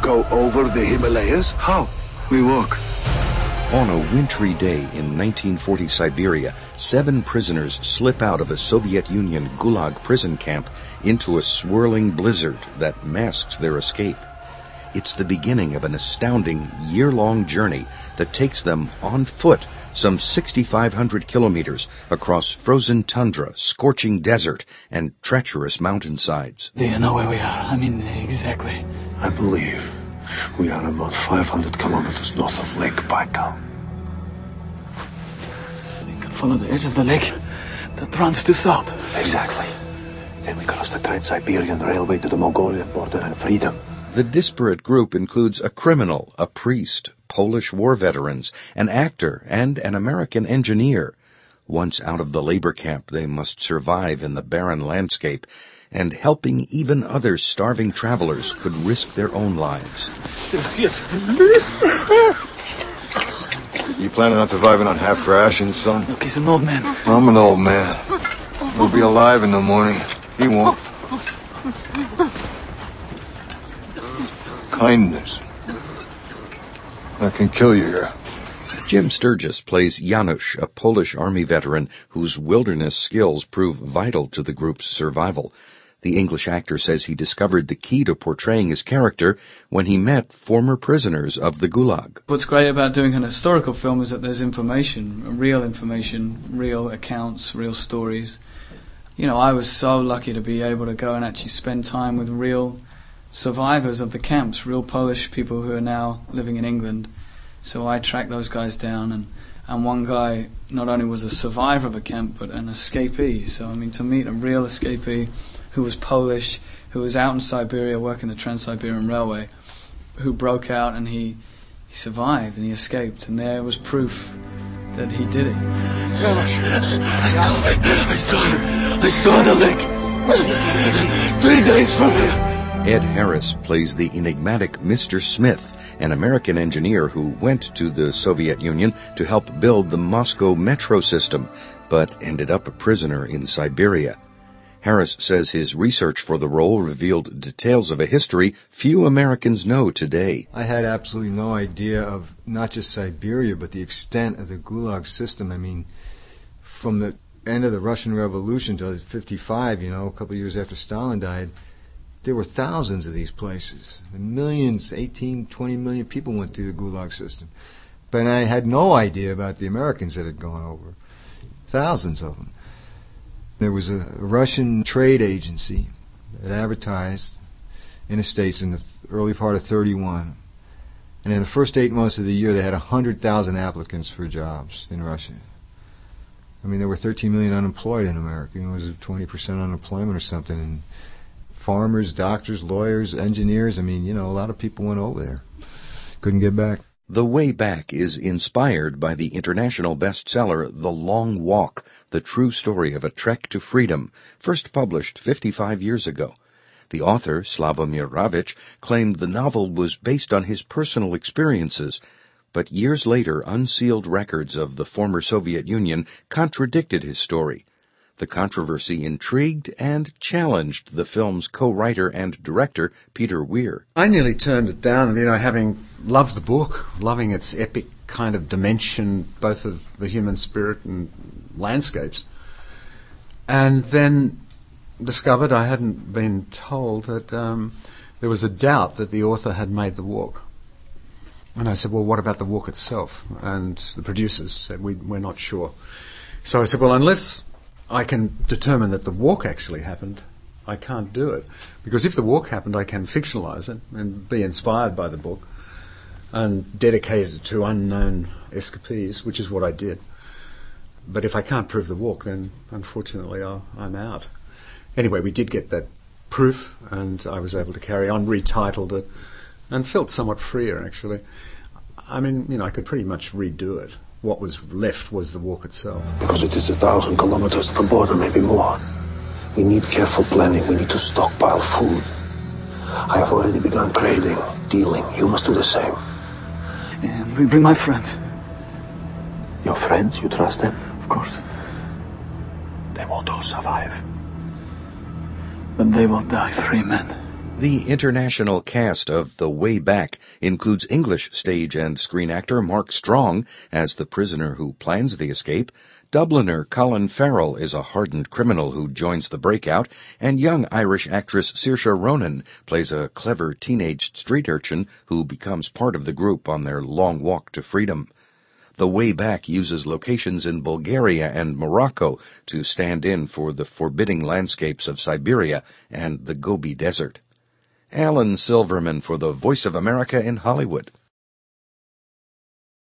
go over the Himalayas? How? We walk. On a wintry day in 1940 Siberia, 7 prisoners slip out of a Soviet Union Gulag prison camp into a swirling blizzard that masks their escape. It's the beginning of an astounding year-long journey that takes them on foot some 6,500 kilometers across frozen tundra, scorching desert, and treacherous mountainsides. Do you know where we are? I mean, exactly. I believe we are about 500 kilometers north of Lake Baikal. We can follow the edge of the lake that runs to south. Exactly. Then we cross the Trans-Siberian Railway to the Mongolian border and freedom. The disparate group includes a criminal, a priest, Polish war veterans, an actor, and an American engineer. Once out of the labor camp, they must survive in the barren landscape, and helping even other starving travelers could risk their own lives. You planning on surviving on half rations, son? Look, he's an old man. I'm an old man. We'll be alive in the morning. He won't. Kindness. I can kill you here. Jim Sturgis plays Janusz, a Polish army veteran whose wilderness skills prove vital to the group's survival. The English actor says he discovered the key to portraying his character when he met former prisoners of the Gulag. What's great about doing an historical film is that there's information, real accounts, real stories. You know, I was so lucky to be able to go and actually spend time with real survivors of the camps, real Polish people who are now living in England. So I tracked those guys down, and one guy not only was a survivor of a camp, but an escapee. So, I mean, to meet a real escapee who was Polish, who was out in Siberia working the Trans-Siberian Railway, who broke out and he survived and he escaped, and there was proof that he did it. I saw the lake. 3 days from here. Ed Harris plays the enigmatic Mr. Smith, an American engineer who went to the Soviet Union to help build the Moscow metro system, but ended up a prisoner in Siberia. Harris says his research for the role revealed details of a history few Americans know today. I had absolutely no idea of not just Siberia, but the extent of the Gulag system. I mean, from the end of the Russian Revolution to 1955, a couple of years after Stalin died, there were thousands of these places. Millions, 18, 20 million people went through the Gulag system. But I had no idea about the Americans that had gone over. Thousands of them. There was a Russian trade agency that advertised in the States in the early part of 1931. And in the first 8 months of the year, they had 100,000 applicants for jobs in Russia. I mean, there were 13 million unemployed in America. It was 20% unemployment or something. And farmers, doctors, lawyers, engineers, a lot of people went over there. Couldn't get back. The Way Back is inspired by the international bestseller The Long Walk, the true story of a trek to freedom, first published 55 years ago. The author, Slavomir Ravich, claimed the novel was based on his personal experiences, but years later unsealed records of the former Soviet Union contradicted his story. The controversy intrigued and challenged the film's co-writer and director, Peter Weir. I nearly turned it down, having loved the book, loving its epic kind of dimension, both of the human spirit and landscapes. And then discovered, I hadn't been told, that there was a doubt that the author had made the walk. And I said, well, what about the walk itself? And the producers said, we're not sure. So I said, well, unless I can determine that the walk actually happened, I can't do it. Because if the walk happened, I can fictionalize it and be inspired by the book and dedicate it to unknown escapees, which is what I did. But if I can't prove the walk, then unfortunately I'm out. Anyway, we did get that proof, and I was able to carry on, retitled it, and felt somewhat freer, actually. I could pretty much redo it. What was left was the walk itself. Because it is 1,000 kilometers to the border, maybe more. We need careful planning. We need to stockpile food. I have already begun trading, dealing. You must do the same. And we bring my friends. Your friends? You trust them? Of course. They won't all survive. But they will die free men. The international cast of The Way Back includes English stage and screen actor Mark Strong as the prisoner who plans the escape, Dubliner Colin Farrell is a hardened criminal who joins the breakout, and young Irish actress Saoirse Ronan plays a clever teenage street urchin who becomes part of the group on their long walk to freedom. The Way Back uses locations in Bulgaria and Morocco to stand in for the forbidding landscapes of Siberia and the Gobi Desert. Alan Silverman for the Voice of America in Hollywood.